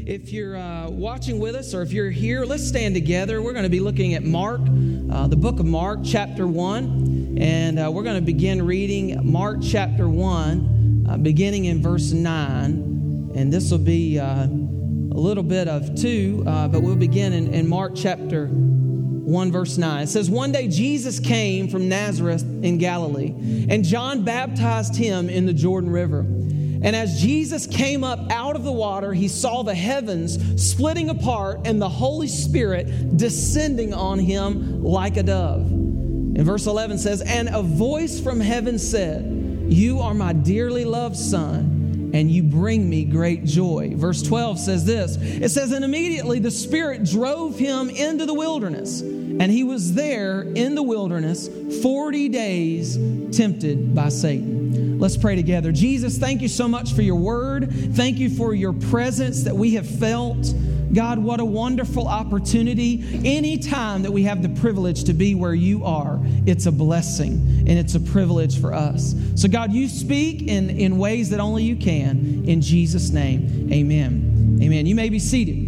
If you're watching with us or if you're here, let's stand together. We're going to be looking at Mark, the book of Mark, chapter 1. And we're going to begin reading Mark chapter 1, beginning in verse 9. And this will be a little bit of 2, but we'll begin in Mark chapter 1, verse 9. It says, "One day Jesus came from Nazareth in Galilee, and John baptized him in the Jordan River. And as Jesus came up out of the water, he saw the heavens splitting apart and the Holy Spirit descending on him like a dove." And verse 11 says, "And a voice from heaven said, 'You are my dearly loved Son, and you bring me great joy.'" Verse 12 says this. It says, "And immediately the Spirit drove him into the wilderness, and he was there in the wilderness 40 days tempted by Satan." Let's pray together. Jesus, thank you so much for your word. Thank you for your presence that we have felt. God, what a wonderful opportunity. Any time that we have the privilege to be where you are, it's a blessing and it's a privilege for us. So God, you speak in ways that only you can. In Jesus' name, amen. Amen. You may be seated.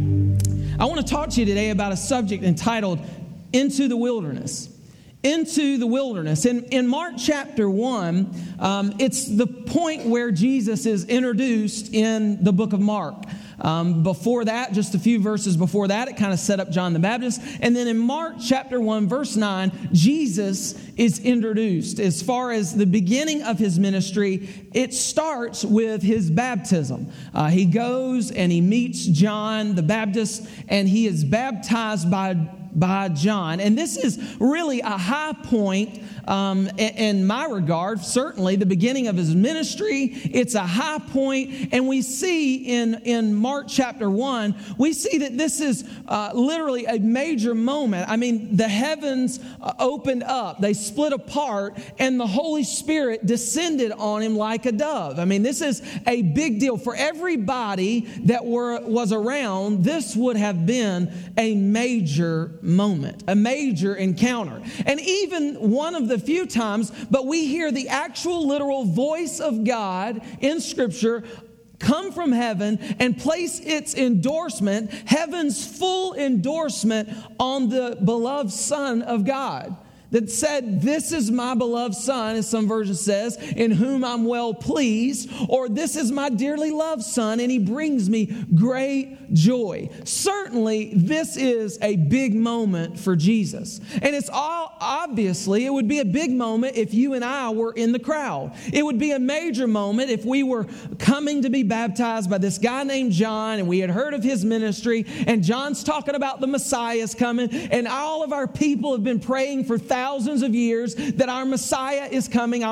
I want to talk to you today about a subject entitled Into the Wilderness. Into the wilderness. In Mark chapter 1, it's the point where Jesus is introduced in the book of Mark. Before that, just a few verses before that, it kind of set up John the Baptist. And then in Mark chapter 1, verse 9, Jesus is introduced. As far as the beginning of his ministry, it starts with his baptism. He goes and he meets John the Baptist, and he is baptized by John. And this is really a high point in my regard. Certainly the beginning of his ministry, it's a high point. And we see in Mark chapter 1, we see that this is literally a major moment. I mean, the heavens opened up, they split apart, and the Holy Spirit descended on him like a dove. I mean, this is a big deal for everybody that was around. This would have been a major moment, a major encounter. And even one of the few times, but we hear the actual literal voice of God in Scripture come from heaven and place its endorsement, heaven's full endorsement, on the beloved Son of God. That said, "This is my beloved Son," as some version says, "in whom I'm well pleased," or "This is my dearly loved Son, and he brings me great joy." Certainly, this is a big moment for Jesus. And it's obviously, it would be a big moment if you and I were in the crowd. It would be a major moment if we were coming to be baptized by this guy named John, and we had heard of his ministry, and John's talking about the Messiah's coming, and all of our people have been praying for thousands of years that our Messiah is coming,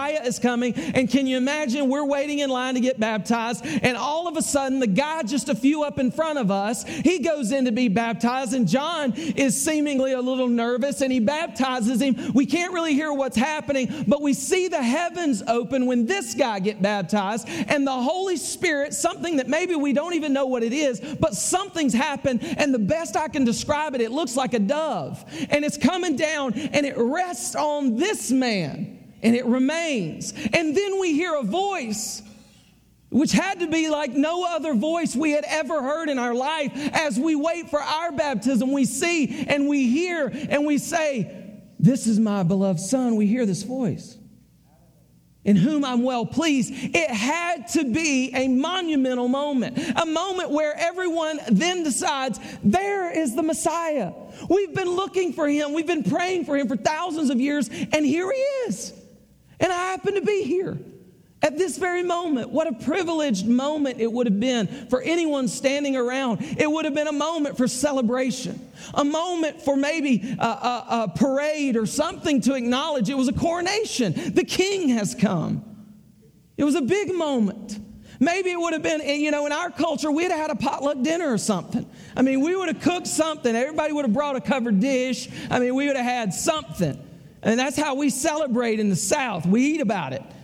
and can you imagine, we're waiting in line to get baptized, and all of a sudden, the guy just a few up in front of us, he goes in to be baptized, and John is seemingly a little nervous, and he baptizes him. We can't really hear what's happening, but we see the heavens open when this guy gets baptized, and the Holy Spirit, something that maybe we don't even know what it is, but something's happened, and the best I can describe it, it looks like a dove, and it's coming down, and it rests on this man, and it remains. And then we hear a voice, which had to be like no other voice we had ever heard in our life. As we wait for our baptism, we see and we hear and we say, "This is my beloved Son." We hear this voice, "in whom I'm well pleased." It had to be a monumental moment, a moment where everyone then decides, there is the Messiah. We've been looking for him. We've been praying for him for thousands of years, and here he is. And I happen to be here at this very moment. What a privileged moment it would have been for anyone standing around. It would have been a moment for celebration, a moment for maybe a parade or something to acknowledge it was a coronation. The king has come. It was a big moment. Maybe it would have been, in our culture, we'd have had a potluck dinner or something. I mean, we would have cooked something. Everybody would have brought a covered dish. I mean, we would have had something. And that's how we celebrate in the South. We eat about it.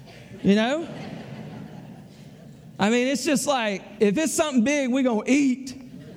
I mean, it's just like, if it's something big, we're going to eat.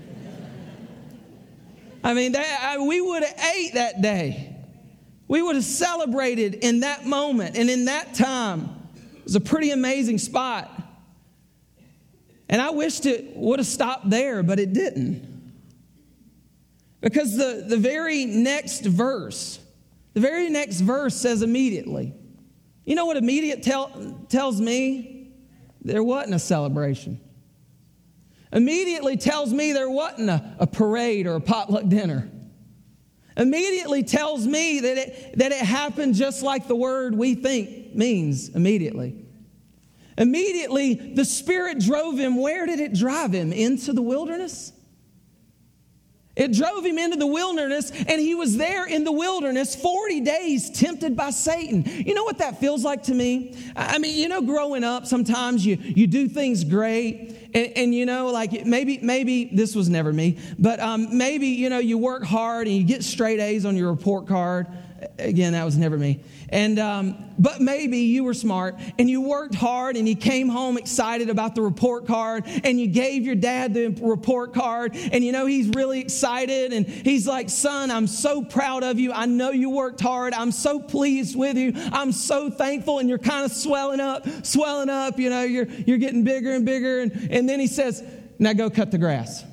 I mean, we would have ate that day. We would have celebrated in that moment and in that time. It was a pretty amazing spot. And I wished it would have stopped there, but it didn't. Because the very next verse says immediately. You know what immediate tells me? There wasn't a celebration. Immediately tells me there wasn't a parade or a potluck dinner. Immediately tells me that it happened just like the word we think means immediately. Immediately, the Spirit drove him. Where did it drive him? Into the wilderness? It drove him into the wilderness, and he was there in the wilderness 40 days tempted by Satan. You know what that feels like to me? I mean, you know, growing up, sometimes you do things great, and you know, like maybe this was never me, but maybe, you know, you work hard and you get straight A's on your report card. Again, that was never me. And but maybe you were smart and you worked hard and you came home excited about the report card and you gave your dad the report card, and you know he's really excited and he's like, "Son, I'm so proud of you. I know you worked hard. I'm so pleased with you. I'm so thankful." And you're kind of swelling up. You know, you're getting bigger and bigger. And then he says, "Now go cut the grass."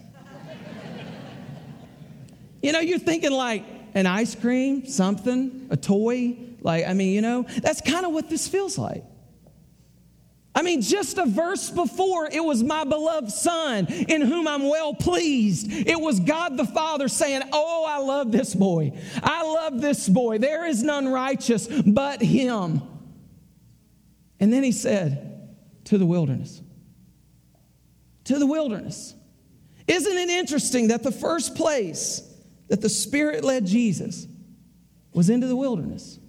You know, you're thinking like, an ice cream, something, a toy. Like, I mean, you know, that's kind of what this feels like. I mean, just a verse before, it was my beloved Son in whom I'm well pleased. It was God the Father saying, "Oh, I love this boy. I love this boy. There is none righteous but him." And then he said, "To the wilderness." To the wilderness. Isn't it interesting that the first place that the Spirit led Jesus was into the wilderness?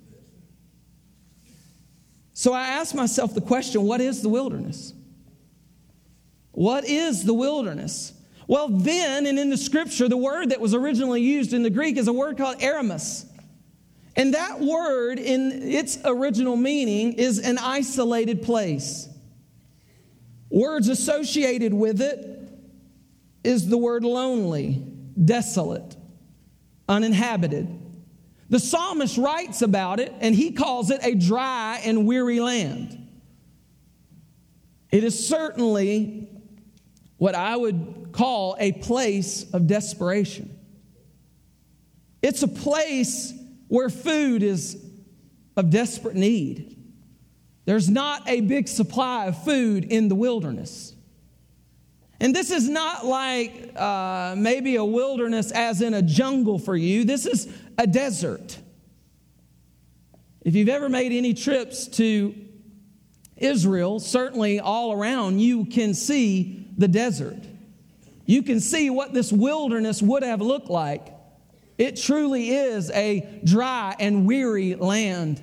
So I asked myself the question, what is the wilderness? What is the wilderness? Well, then, and in the Scripture, the word that was originally used in the Greek is a word called eremos. And that word, in its original meaning, is an isolated place. Words associated with it is the word lonely, desolate, uninhabited. The psalmist writes about it, and he calls it a dry and weary land. It is certainly what I would call a place of desperation. It's a place where food is of desperate need. There's not a big supply of food in the wilderness. And this is not like maybe a wilderness as in a jungle for you. This is a desert. If you've ever made any trips to Israel, certainly all around, you can see the desert. You can see what this wilderness would have looked like. It truly is a dry and weary land.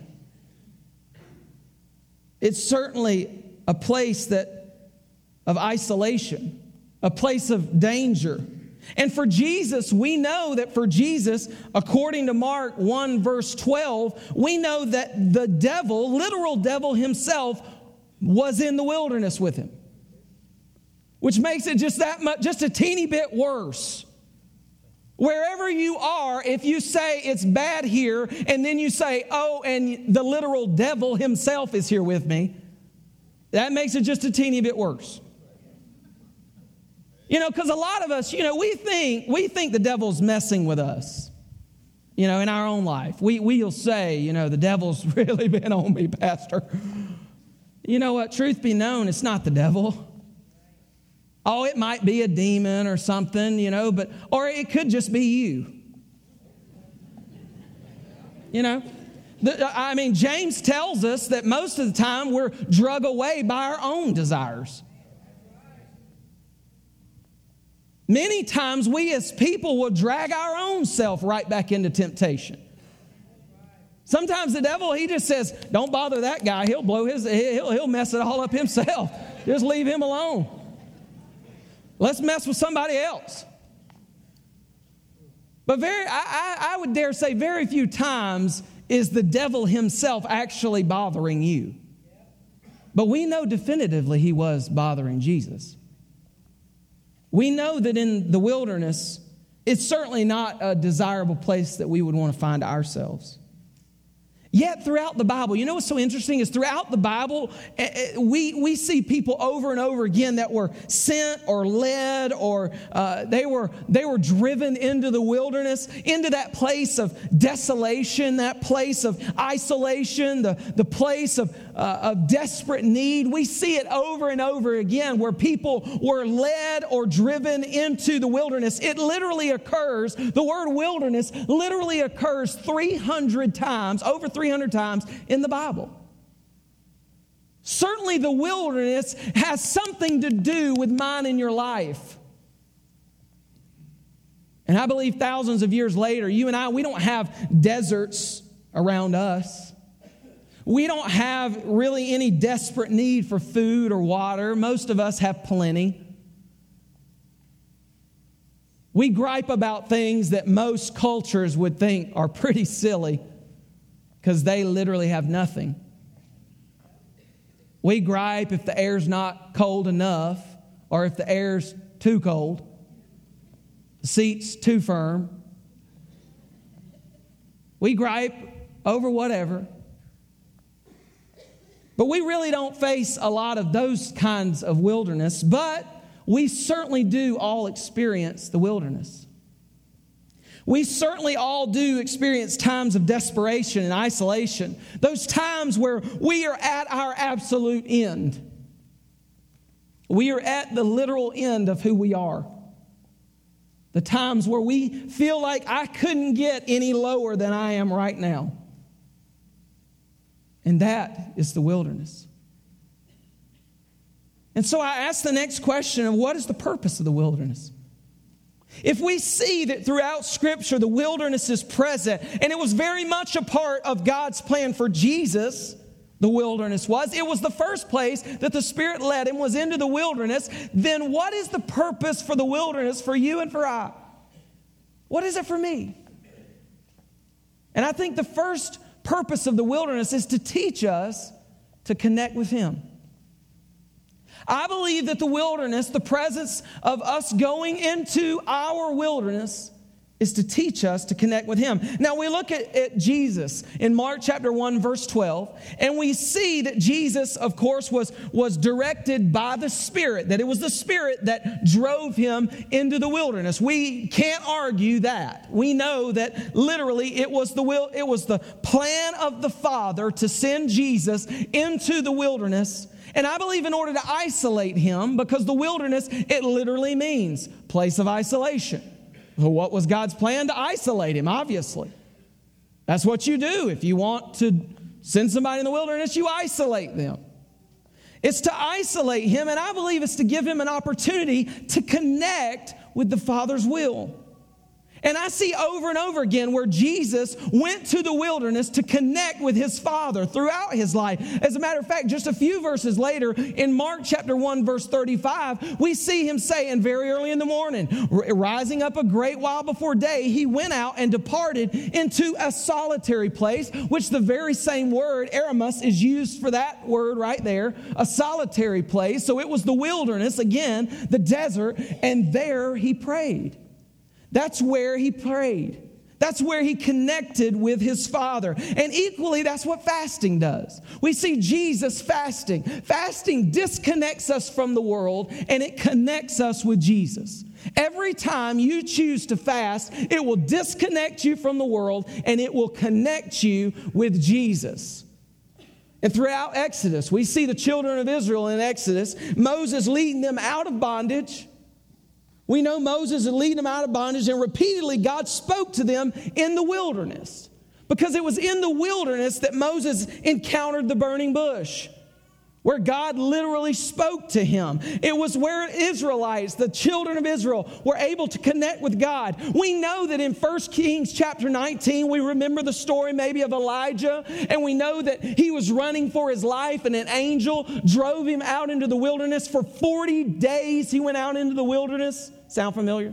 It's certainly a place of isolation, a place of danger. And for Jesus, we know that for Jesus, according to Mark 1 verse 12, we know that the devil, literal devil himself, was in the wilderness with him. Which makes it just that much, just a teeny bit worse. Wherever you are, if you say it's bad here, and then you say, "Oh, and the literal devil himself is here with me," that makes it just a teeny bit worse. You know, because a lot of us, you know, we think the devil's messing with us. You know, in our own life. We'll say, you know, the devil's really been on me, Pastor. You know what? Truth be known, it's not the devil. Oh, it might be a demon or something, you know, or it could just be you. You know? James tells us that most of the time we're drug away by our own desires. Many times we as people will drag our own self right back into temptation. Sometimes the devil, he just says, "Don't bother that guy. He'll mess it all up himself. Just leave him alone. Let's mess with somebody else." But I would dare say very few times is the devil himself actually bothering you. But we know definitively he was bothering Jesus. We know that in the wilderness, it's certainly not a desirable place that we would want to find ourselves. Yet throughout the Bible, you know what's so interesting is throughout the Bible, we see people over and over again that were sent or led or they were driven into the wilderness, into that place of desolation, that place of isolation, the place of desperate need. We see it over and over again where people were led or driven into the wilderness. It literally occurs, the word wilderness literally occurs 300 times, over 300 times in the Bible. Certainly the wilderness has something to do with mine and your life. And I believe thousands of years later, you and I, we don't have deserts around us. We don't have really any desperate need for food or water. Most of us have plenty. We gripe about things that most cultures would think are pretty silly because they literally have nothing. We gripe if the air's not cold enough or if the air's too cold, the seat's too firm. We gripe over whatever. But we really don't face a lot of those kinds of wilderness, but we certainly do all experience the wilderness. We certainly all do experience times of desperation and isolation, those times where we are at our absolute end. We are at the literal end of who we are. The times where we feel like I couldn't get any lower than I am right now. And that is the wilderness. And so I ask the next question of what is the purpose of the wilderness? If we see that throughout Scripture the wilderness is present, and it was very much a part of God's plan for Jesus, the wilderness was. It was the first place that the Spirit led him was into the wilderness. Then what is the purpose for the wilderness for you and for I? What is it for me? And I think the first purpose of the wilderness is to teach us to connect with Him. I believe that the wilderness, the presence of us going into our wilderness, is to teach us to connect with Him. Now we look at Jesus in Mark chapter 1 verse 12, and we see that Jesus, of course, was directed by the Spirit, that it was the Spirit that drove Him into the wilderness. We can't argue that. We know that literally it was the plan of the Father to send Jesus into the wilderness. And I believe in order to isolate Him, because the wilderness, it literally means place of isolation. So what was God's plan? To isolate Him, obviously. That's what you do. If you want to send somebody in the wilderness, you isolate them. It's to isolate Him, and I believe it's to give Him an opportunity to connect with the Father's will. And I see over and over again where Jesus went to the wilderness to connect with His Father throughout His life. As a matter of fact, just a few verses later, in Mark chapter 1, verse 35, we see Him say, and very early in the morning, rising up a great while before day, He went out and departed into a solitary place, which the very same word, eremos, is used for that word right there, a solitary place. So it was the wilderness, again, the desert, and there He prayed. That's where He prayed. That's where He connected with His Father. And equally, that's what fasting does. We see Jesus fasting. Fasting disconnects us from the world, and it connects us with Jesus. Every time you choose to fast, it will disconnect you from the world, and it will connect you with Jesus. And throughout Exodus, we see the children of Israel in Exodus, Moses leading them out of bondage. We know Moses had leading them out of bondage, and repeatedly God spoke to them in the wilderness, because it was in the wilderness that Moses encountered the burning bush, where God literally spoke to him. It was where Israelites, the children of Israel, were able to connect with God. We know that in 1 Kings chapter 19, we remember the story maybe of Elijah, and we know that he was running for his life, and an angel drove him out into the wilderness. For 40 days he went out into the wilderness. Sound familiar?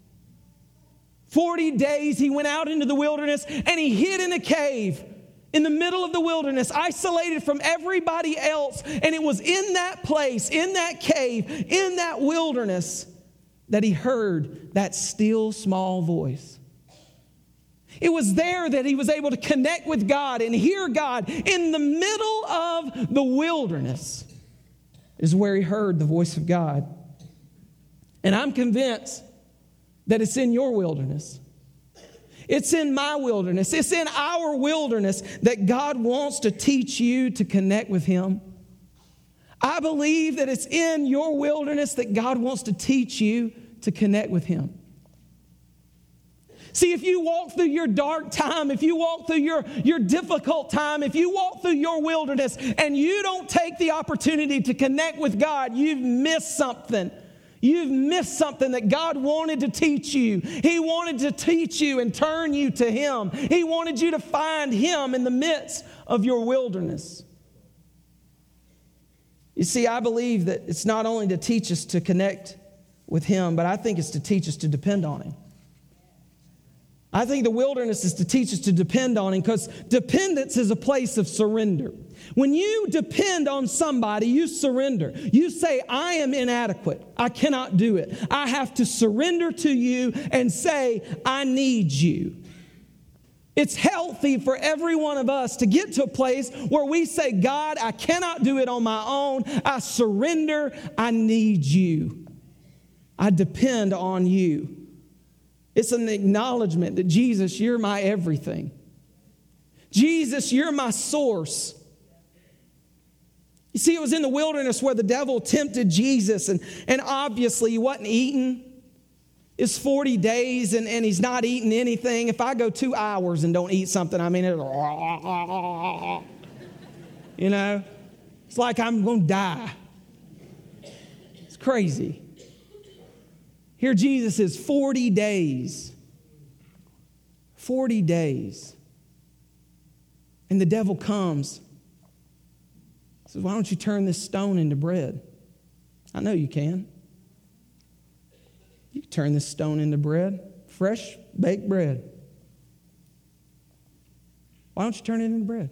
40 days he went out into the wilderness, and he hid in a cave in the middle of the wilderness, isolated from everybody else. And it was in that place, in that cave, in that wilderness, that he heard that still small voice. It was there that he was able to connect with God and hear God. In the middle of the wilderness is where he heard the voice of God. And I'm convinced that it's in your wilderness. It's in my wilderness. It's in our wilderness that God wants to teach you to connect with him. I believe that it's in your wilderness that God wants to teach you to connect with him. See, if you walk through your dark time, if you walk through your difficult time, if you walk through your wilderness and you don't take the opportunity to connect with God, you've missed something. You've missed something that God wanted to teach you. He wanted to teach you and turn you to him. He wanted you to find him in the midst of your wilderness. You see, I believe that it's not only to teach us to connect with him, but I think it's to teach us to depend on him. I think the wilderness is to teach us to depend on him, because dependence is a place of surrender. When you depend on somebody, you surrender. You say, I am inadequate. I cannot do it. I have to surrender to you and say, I need you. It's healthy for every one of us to get to a place where we say, God, I cannot do it on my own. I surrender. I need you. I depend on you. It's an acknowledgement that, Jesus, you're my everything. Jesus, you're my source. You see, it was in the wilderness where the devil tempted Jesus, and obviously he wasn't eating. It's 40 days and he's not eating anything. If I go 2 hours and don't eat something, I mean, it's like I'm going to die. It's crazy. Here Jesus is 40 days. 40 days. And the devil comes. He says, why don't you turn this stone into bread? I know you can. You can turn this stone into bread. Fresh baked bread. Why don't you turn it into bread?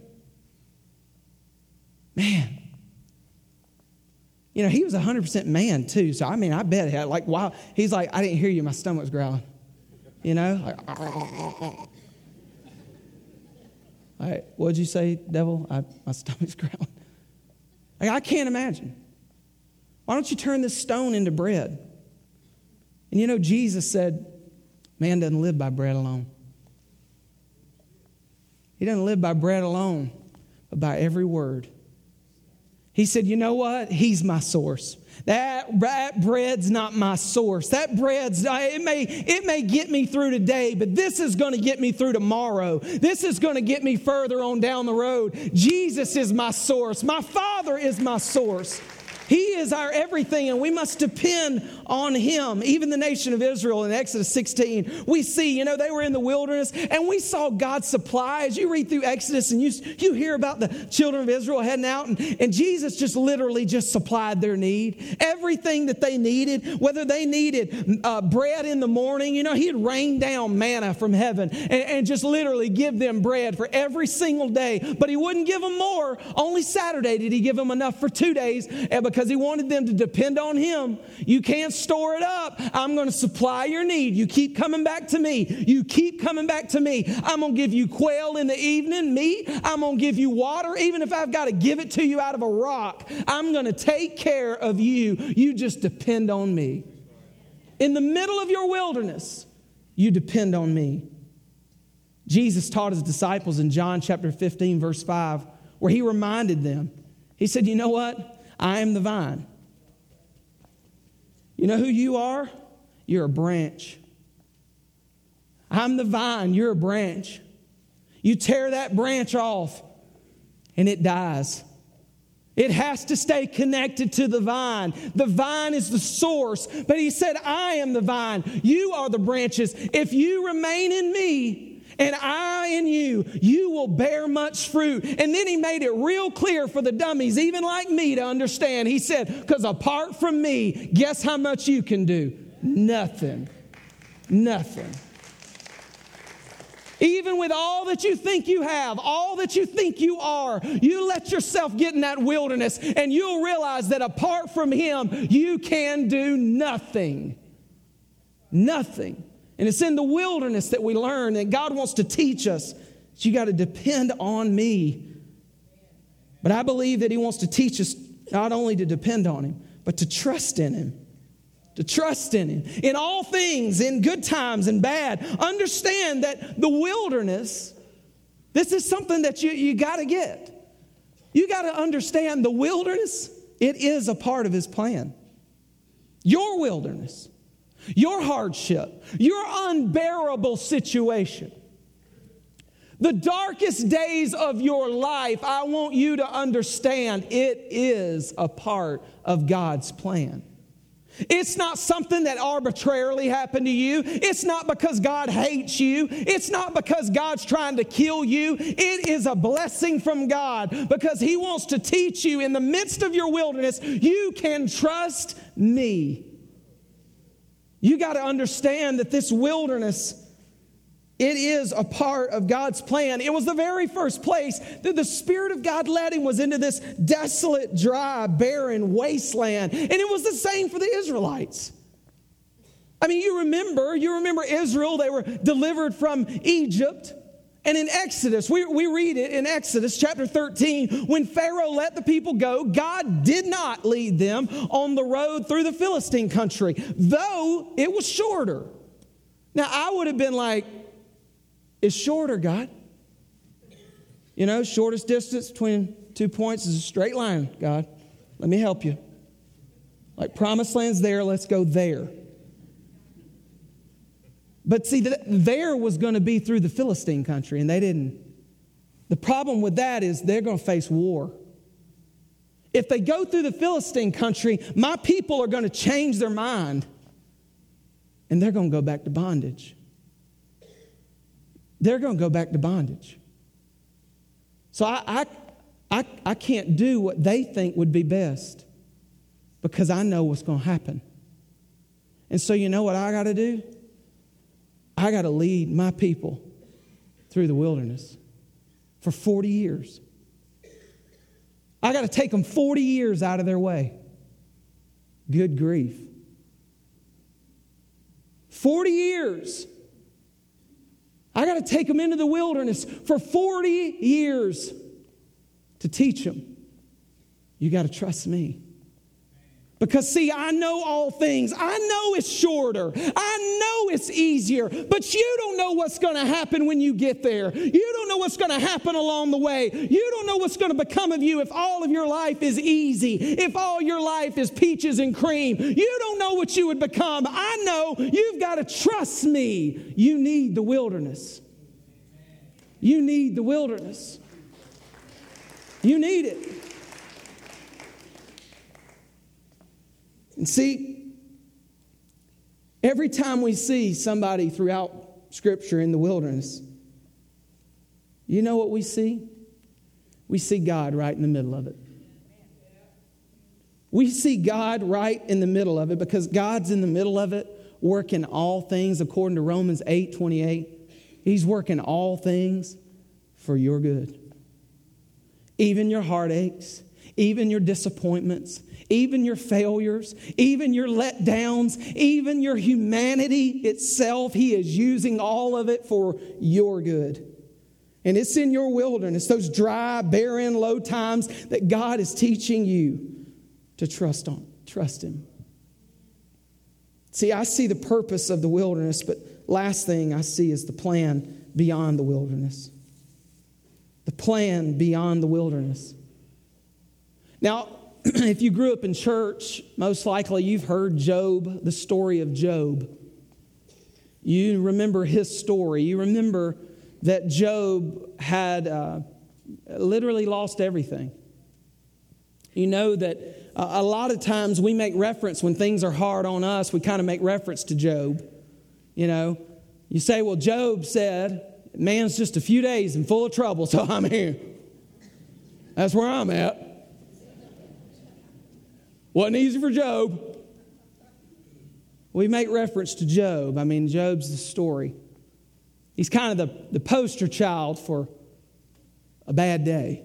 Man. You know, he was 100% man too. So, I mean, I bet he had wow. He's like, I didn't hear you. My stomach's growling. You know? All right, what'd you say, devil? My stomach's growling. I can't imagine. Why don't you turn this stone into bread? And you know, Jesus said, man doesn't live by bread alone. He doesn't live by bread alone, but by every word. He said, you know what? He's my source. That bread's not my source. That bread's, it may get me through today, but this is going to get me through tomorrow. This is going to get me further on down the road. Jesus is my source. My Father is my source. He is our everything, and we must depend on him. Even the nation of Israel in Exodus 16, we see, they were in the wilderness, and we saw God supply. As you read through Exodus, and you hear about the children of Israel heading out, and Jesus just literally just supplied their need. Everything that they needed, whether they needed bread in the morning, he'd rain down manna from heaven and just literally give them bread for every single day. But he wouldn't give them more. Only Saturday did he give them enough for 2 days, because he wanted them to depend on him. You can't store it up. I'm going to supply your need. You keep coming back to me. You keep coming back to me. I'm going to give you quail in the evening, meat. I'm going to give you water, even if I've got to give it to you out of a rock. I'm going to take care of you. You just depend on me. In the middle of your wilderness, you depend on me. Jesus taught his disciples in John chapter 15, verse 5, where he reminded them. He said, you know what? I am the vine. You know who you are? You're a branch. I'm the vine. You're a branch. You tear that branch off and it dies. It has to stay connected to the vine. The vine is the source. But he said, I am the vine. You are the branches. If you remain in me, and I in you, you will bear much fruit. And then he made it real clear for the dummies, even like me, to understand. He said, because apart from me, guess how much you can do? Nothing. Nothing. Even with all that you think you have, all that you think you are, you let yourself get in that wilderness and you'll realize that apart from him, you can do nothing. Nothing. And it's in the wilderness that we learn that God wants to teach us that you got to depend on me. But I believe that he wants to teach us not only to depend on him, but to trust in him. To trust in him. In all things, in good times and bad, understand that the wilderness, this is something that you got to get. You got to understand the wilderness, it is a part of his plan. Your wilderness, your hardship, your unbearable situation, the darkest days of your life, I want you to understand it is a part of God's plan. It's not something that arbitrarily happened to you. It's not because God hates you. It's not because God's trying to kill you. It is a blessing from God because he wants to teach you in the midst of your wilderness, you can trust me. You got to understand that this wilderness, it is a part of God's plan. It was the very first place that the Spirit of God led him was into this desolate, dry, barren wasteland. And it was the same for the Israelites. I mean, you remember Israel, they were delivered from Egypt. And in Exodus, we read it in Exodus chapter 13, when Pharaoh let the people go, God did not lead them on the road through the Philistine country, though it was shorter. Now, I would have been like, it's shorter, God. You know, shortest distance between 2 points is a straight line, God. Let me help you. Like promised land's there, let's go there. But see, there was going to be through the Philistine country, and they didn't. The problem with that is they're going to face war. If they go through the Philistine country, my people are going to change their mind, and they're going to go back to bondage. They're going to go back to bondage. So I can't do what they think would be best because I know what's going to happen. And so you know what I got to do? I got to lead my people through the wilderness for 40 years. I got to take them 40 years out of their way. Good grief. 40 years. I got to take them into the wilderness for 40 years to teach them. You got to trust me. Because see, I know all things. I know it's shorter. I know it's easier. But you don't know what's going to happen when you get there. You don't know what's going to happen along the way. You don't know what's going to become of you if all of your life is easy. If all your life is peaches and cream. You don't know what you would become. I know you've got to trust me. You need the wilderness. You need the wilderness. You need it. And see, every time we see somebody throughout Scripture in the wilderness, you know what we see? We see God right in the middle of it. We see God right in the middle of it because God's in the middle of it, working all things according to Romans 8:28. He's working all things for your good. Even your heartaches, even your disappointments, even your failures, even your letdowns, even your humanity itself, He is using all of it for your good. And it's in your wilderness, those dry, barren, low times that God is teaching you to trust Him. See, I see the purpose of the wilderness, but last thing I see is the plan beyond the wilderness. The plan beyond the wilderness. Now, if you grew up in church, most likely you've heard Job, the story of Job. You remember his story. You remember that Job had literally lost everything. You know that a lot of times we make reference when things are hard on us, we kind of make reference to Job. You know, you say, well, Job said, man's just a few days and full of trouble, so I'm here. That's where I'm at. Wasn't easy for Job. We make reference to Job. I mean, Job's the story. He's kind of the poster child for a bad day.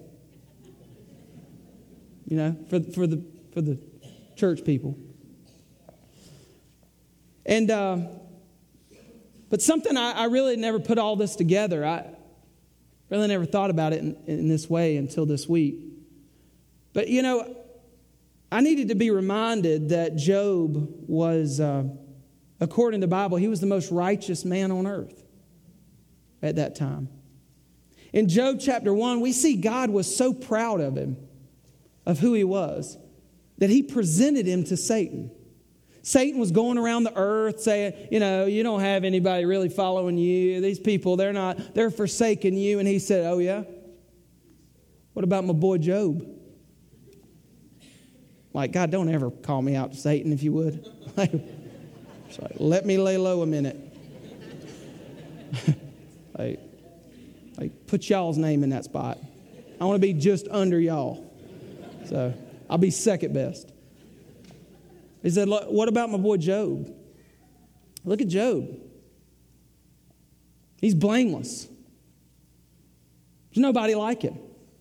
You know, for the church people. And But something I really never put all this together. I really never thought about it in this way until this week. But, I needed to be reminded that Job was, according to the Bible, he was the most righteous man on earth at that time. In Job chapter 1, we see God was so proud of him, of who he was, that he presented him to Satan. Satan was going around the earth saying, you don't have anybody really following you. These people, they're forsaking you. And he said, oh yeah? What about my boy Job? Like, God, don't ever call me out to Satan if you would. Let me lay low a minute. Put y'all's name in that spot. I want to be just under y'all. So I'll be second best. He said, look, what about my boy Job? Look at Job. He's blameless. There's nobody like him.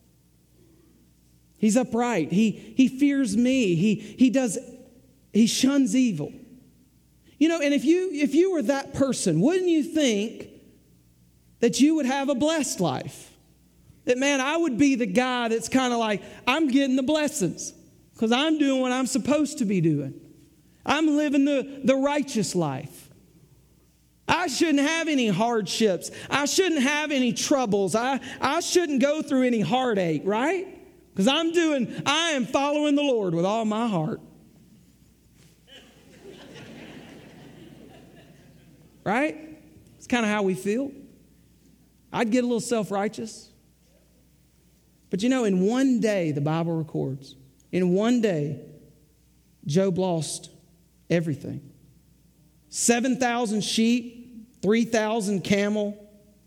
He's upright. He fears me. He shuns evil. And if you were that person, wouldn't you think that you would have a blessed life? That, man, I would be the guy that's kind of like, I'm getting the blessings because I'm doing what I'm supposed to be doing. I'm living the righteous life. I shouldn't have any hardships. I shouldn't have any troubles. I shouldn't go through any heartache, right? Because I am following the Lord with all my heart. Right? It's kind of how we feel. I'd get a little self-righteous. But in one day, the Bible records, in one day, Job lost everything. 7,000 sheep, 3,000 camel,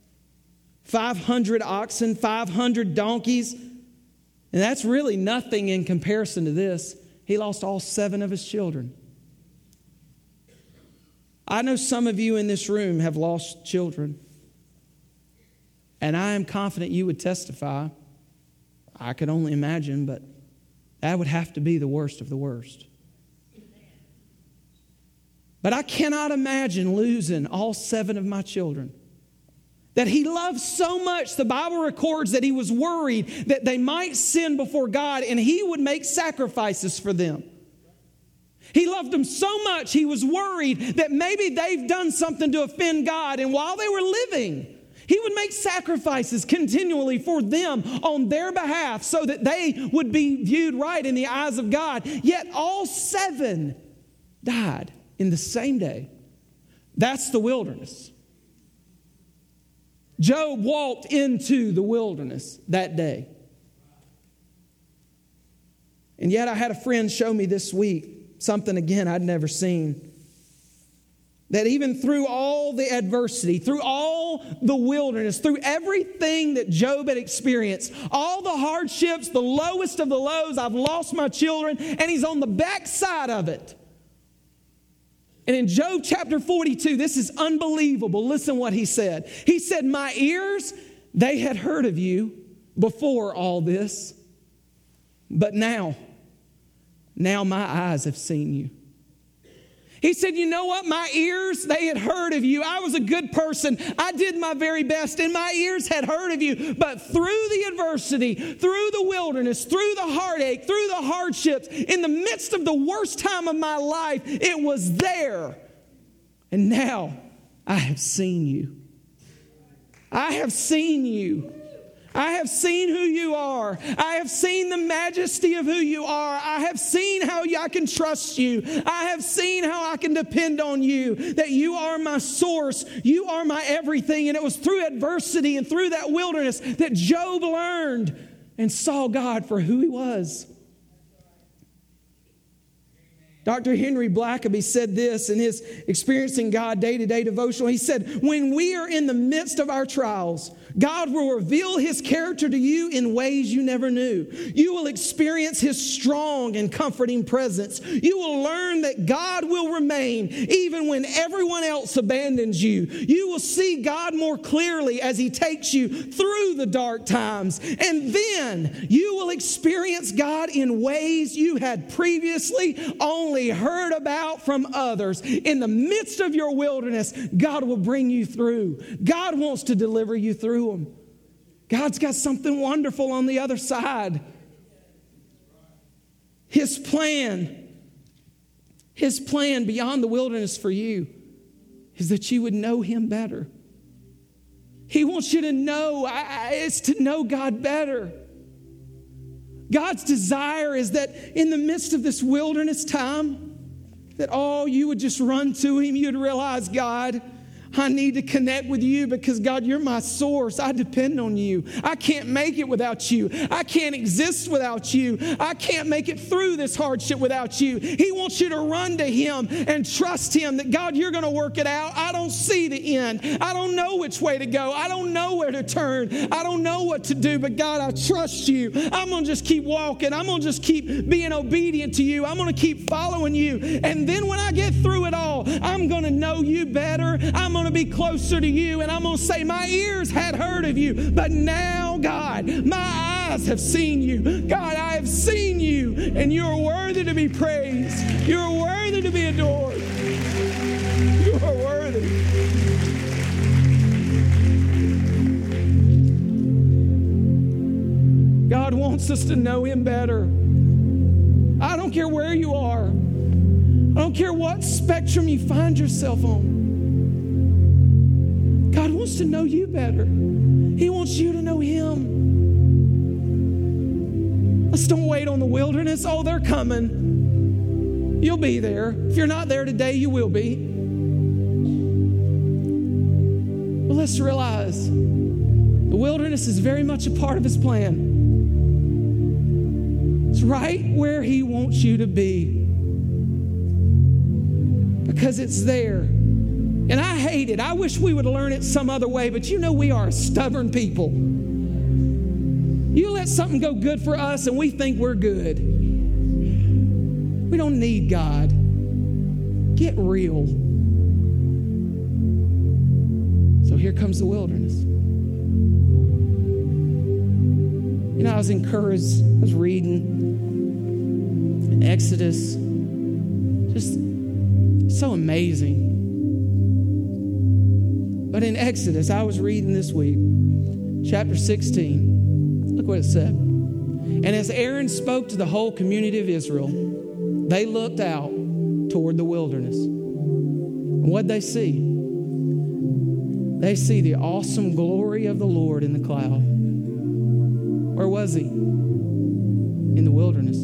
500 oxen, 500 donkeys. And that's really nothing in comparison to this. He lost all 7 of his children. I know some of you in this room have lost children. And I am confident you would testify. I could only imagine, but that would have to be the worst of the worst. But I cannot imagine losing all 7 of my children. That he loved so much, the Bible records that he was worried that they might sin before God and he would make sacrifices for them. He loved them so much, he was worried that maybe they've done something to offend God. And while they were living, he would make sacrifices continually for them on their behalf so that they would be viewed right in the eyes of God. Yet all 7 died in the same day. That's the wilderness. Job walked into the wilderness that day. And yet I had a friend show me this week something again I'd never seen. That even through all the adversity, through all the wilderness, through everything that Job had experienced, all the hardships, the lowest of the lows, I've lost my children, and he's on the backside of it. And in Job chapter 42, this is unbelievable. Listen what he said. He said, my ears, they had heard of you before all this, but now my eyes have seen you. He said, you know what? My ears, they had heard of you. I was a good person. I did my very best, and my ears had heard of you. But through the adversity, through the wilderness, through the heartache, through the hardships, in the midst of the worst time of my life, it was there. And now I have seen you. I have seen you. I have seen who you are. I have seen the majesty of who you are. I have seen how I can trust you. I have seen how I can depend on you, that you are my source. You are my everything. And it was through adversity and through that wilderness that Job learned and saw God for who he was. Dr. Henry Blackaby said this in his Experiencing God Day-to-Day devotional. He said, when we are in the midst of our trials, God will reveal His character to you in ways you never knew. You will experience His strong and comforting presence. You will learn that God will remain even when everyone else abandons you. You will see God more clearly as He takes you through the dark times. And then you will experience God in ways you had previously only heard about from others. In the midst of your wilderness, God will bring you through. God wants to deliver you through them. God's got something wonderful on the other side. His plan beyond the wilderness for you is that you would know Him better. He wants you to know, it's to know God better. God's desire is that in the midst of this wilderness time, that you would just run to Him. You'd realize, God, I need to connect with you because, God, you're my source. I depend on you. I can't make it without you. I can't exist without you. I can't make it through this hardship without you. He wants you to run to Him and trust Him that, God, you're going to work it out. I don't see the end. I don't know which way to go. I don't know where to turn. I don't know what to do, but God, I trust you. I'm going to just keep walking. I'm going to just keep being obedient to you. I'm going to keep following you. And then when I get through it all, I'm going to know you better. I'm going to be closer to you, and I'm going to say, my ears had heard of you, but now, God, my eyes have seen you. God, I have seen you, and you're worthy to be praised. You're worthy to be adored. You are worthy. God wants us to know Him better. I don't care where you are. I don't care what spectrum you find yourself on. God wants to know you better. He wants you to know Him. Let's don't wait on the wilderness. Oh, they're coming. You'll be there. If you're not there today, you will be. But let's realize the wilderness is very much a part of His plan. It's right where He wants you to be. Because it's there. And I hate it. I wish we would learn it some other way, but you know we are a stubborn people. You let something go good for us and we think we're good. We don't need God. Get real. So here comes the wilderness. You know, I was encouraged. I was reading in Exodus. Just so amazing. But in Exodus, I was reading this week, chapter 16. Look what it said. And as Aaron spoke to the whole community of Israel, they looked out toward the wilderness. And what'd they see? They see the awesome glory of the Lord in the cloud. Where was He? In the wilderness.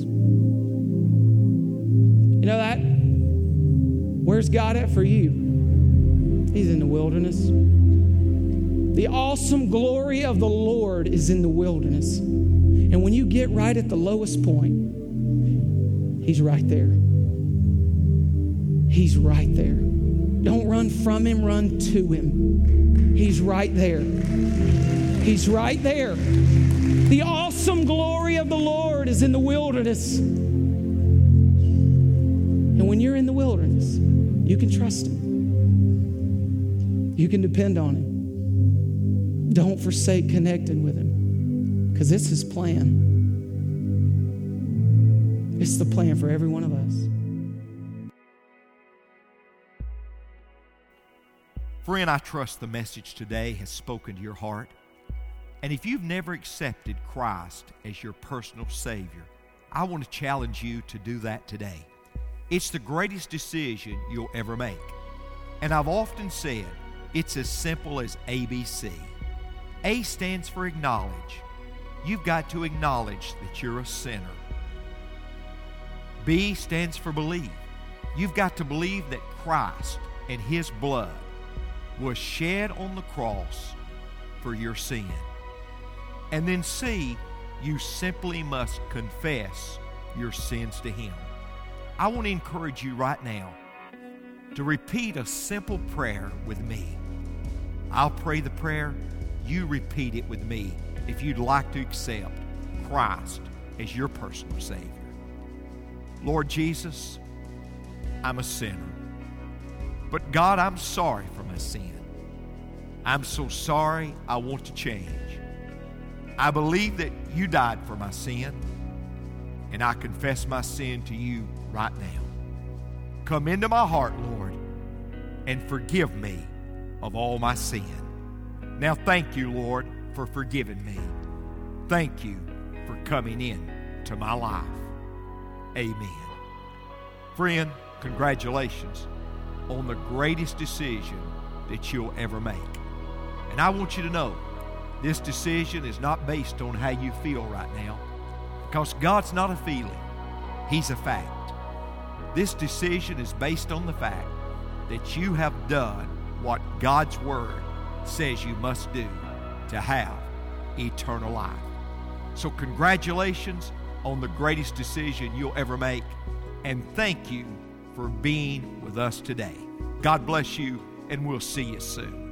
You know that? Where's God at for you? He's in the wilderness. The awesome glory of the Lord is in the wilderness. And when you get right at the lowest point, He's right there. He's right there. Don't run from Him, run to Him. He's right there. He's right there. The awesome glory of the Lord is in the wilderness. And when you're in the wilderness, you can trust Him. You can depend on Him. Don't forsake connecting with Him, because it's His plan. It's the plan for every one of us. Friend, I trust the message today has spoken to your heart. And if you've never accepted Christ as your personal Savior, I want to challenge you to do that today. It's the greatest decision you'll ever make. And I've often said, it's as simple as ABC. A stands for acknowledge. You've got to acknowledge that you're a sinner. B stands for believe. You've got to believe that Christ and His blood was shed on the cross for your sin. And then C, you simply must confess your sins to Him. I want to encourage you right now to repeat a simple prayer with me. I'll pray the prayer, you repeat it with me if you'd like to accept Christ as your personal Savior. Lord Jesus, I'm a sinner. But God, I'm sorry for my sin. I'm so sorry, I want to change. I believe that you died for my sin, and I confess my sin to you right now. Come into my heart, Lord, and forgive me of all my sin. Now thank you, Lord, for forgiving me. Thank you for coming in to my life. Amen. Friend, congratulations on the greatest decision that you'll ever make. And I want you to know, this decision is not based on how you feel right now, because God's not a feeling, He's a fact. This decision is based on the fact that you have done what God's Word says you must do to have eternal life. So congratulations on the greatest decision you'll ever make, and thank you for being with us today. God bless you, and we'll see you soon.